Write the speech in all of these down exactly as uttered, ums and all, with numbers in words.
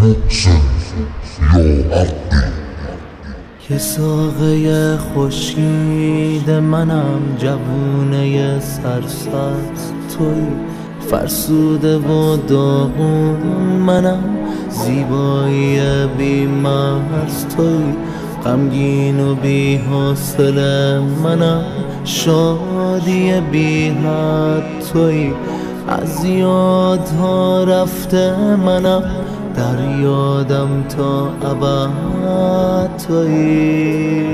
که ساقه خورشید منم، جوونه سرسبز توی، فرسوده و داغون منم، زیبایی بی مرز توی، غمگین و بی حوصله منم، شادی بی حد توی، از یادها رفته منم، در یادم تا ابد توی.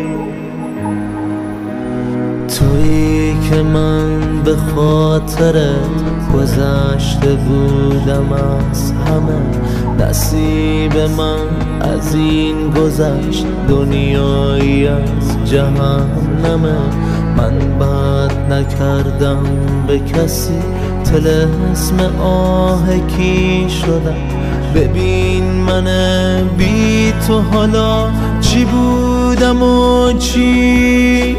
تویی که من به خاطرت گذشته بودم از همه، نصیب من از این گذشت دنیایی از جهنمه. من بد نکردم به کسی، طلسم آه کی شدم، ببین من بی تو حالا چی بودم و چی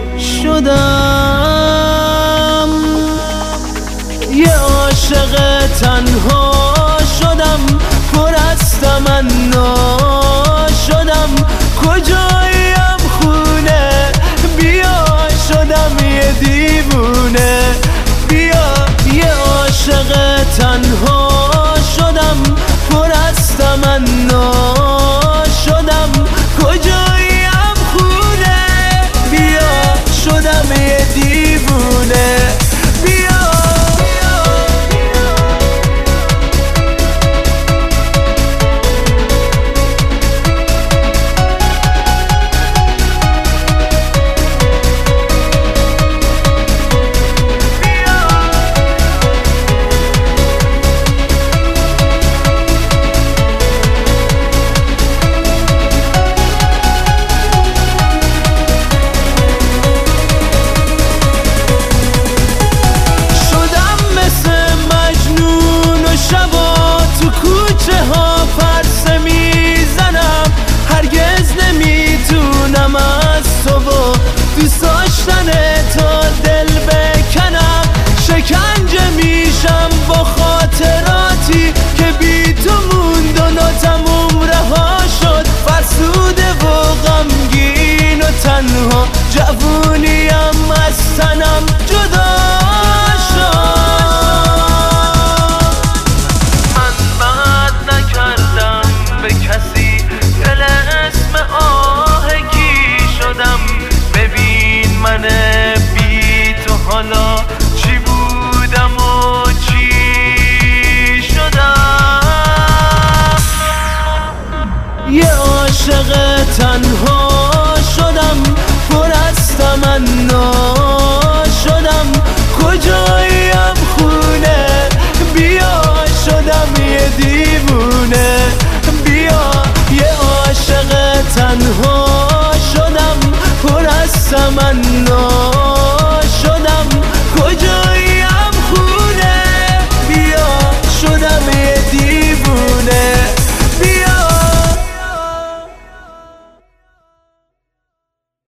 شدم. یه عاشق تنها شدم، پر از تمنا شدم، کجایم خونه بیا، شدم یه دیوونه بیا. یه عاشق تنها شدم، پر از تمنا شدم، کجایم خونه بیا، شدم یه دیوونه بیا. دوست داشتن تا دل بکنم، شکنجه میشم با خاطراتی که بی تو موند و ناتموم رها شد، فرسوده و غمگین و تنها، جوونیم از تنم جدا شد. من بد نکردم به کسی، طلسم آه کی شدم، ببین من بی تو حالا چی بودم و چی شدم. یه عاشق تنها شدم، پر از تمنا